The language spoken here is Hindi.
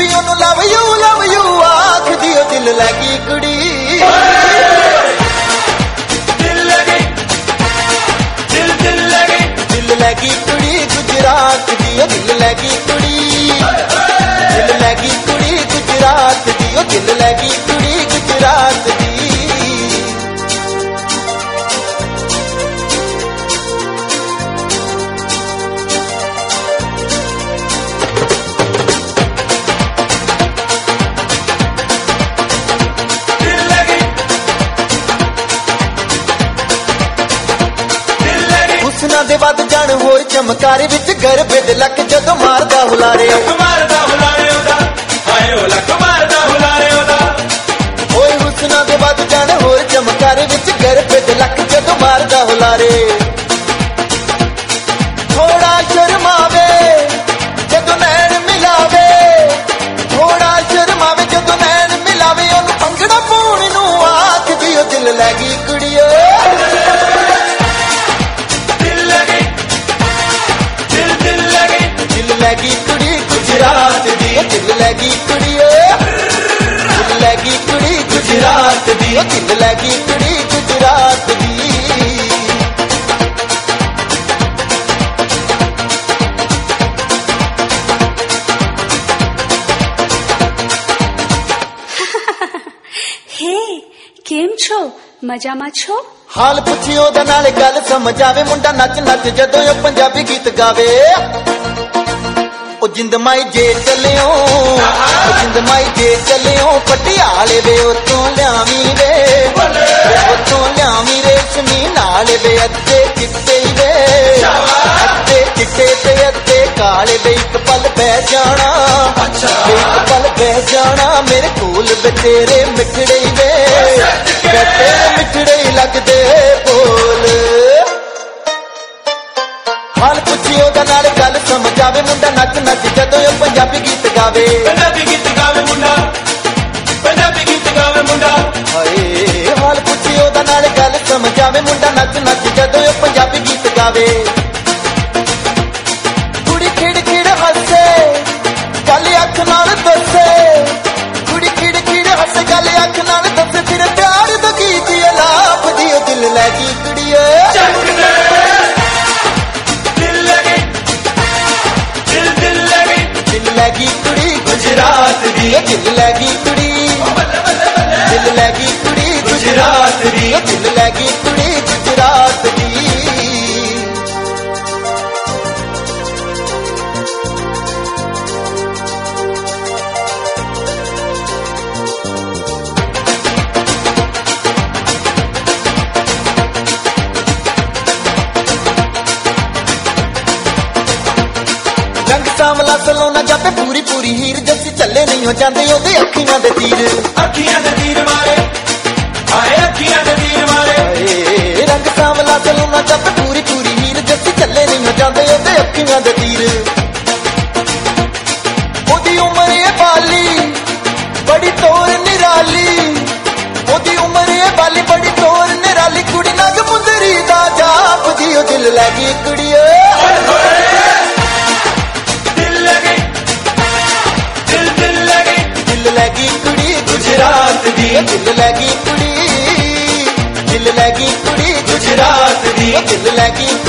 कुड़ी ओनू लव यू आख दियो दिल लगी कुड़ी दिल लगी दिल लगी कुड़ी गुजरात दियो दिल लगी कुड़ी दिल लगी कुड़ी गुजरात दियो दिल लगी कुड़ी गुजरात दी हुस्ना दे वध जान होर चमकारे विच गरबे दे लक जदों मारदा हुलारे ओए हुस्ना दे वध जान होर चमकारे विच गरबे दे लक जदों मारदा हुलारे थोड़ा शर्मावे जदों नैन मिलावे थोड़ा शर्मावे जदों नैन मिलावे ओनू अंगड़ा पाउण नूं आख दियो दिल लगी कुड़ियो लगी कुड़ी गुजरात दी दिल लगी कुड़ी दिल लगी कुड़ी गुजरात दी दिल लगी कुड़ी गुजरात दी हे केम छो मजामा छो हाल पुछियो दा नाल गल समझ आवे मुंडा नच नच जदों ओ पंजाबी गीत गावे ओ जिंद माई जे चलियो जिंद माई जे चलियो पटियाले वे उतों लियावी वे उतों लियावी रेशमी नाल वे अद्दे चिट्टे वे अद्दे चिट्टे ते अद्दे काले वे एक पल बह जाना एक पल बह जाना मेरे कोल वे तेरे मिठड़े वे तेरे मिठड़े लगदे बोल हाल पुछियो दा नाल गल समझ आवे मुंडा नच नच जदों ओ पंजाबी गीत गावे मुंडा पंजाबी गीत गावे मुंडा हाय हाल पुछियो दा नाल गल समझ आवे मुंडा नच नच जदों ओ पंजाबी गीत गावे कुड़ी खिड़ खिड़ हसे गल अख नाल दसे कुड़ी खिड़ खिड़ हसे गल अख नाल दसे फिर प्यार दा गीत अलाप दियो दिल लगी कुड़िए लगी कुड़ी गुजरात दी दिल लगी कुड़ी दिल लगी कुड़ी गुजरात दी दिल लगी कुड़ी गुजरात दी रंग सावला सलोना जापे पूरी पूरी हीर जैसी चले नहीं हो जाते ओदे अखियां दे तीर मारे आए अखियां दे तीर मारे रंग सावला सलोना जापे पूरी पूरी हीर जैसी चले नहीं हो जाते ओदे अखियां दे तीर ओदी उम्र है बाली बड़ी तोर निराली ओदी उम्र है बाली बड़ी तोर निराली कुड़ी नग मुंदरी दा जाप दियो दिल लगी कुड़ियो लगी कुड़ी गुजरात दी दिल लगी कुड़ी दिल लगी कुड़ी गुजरात दी दिल लगी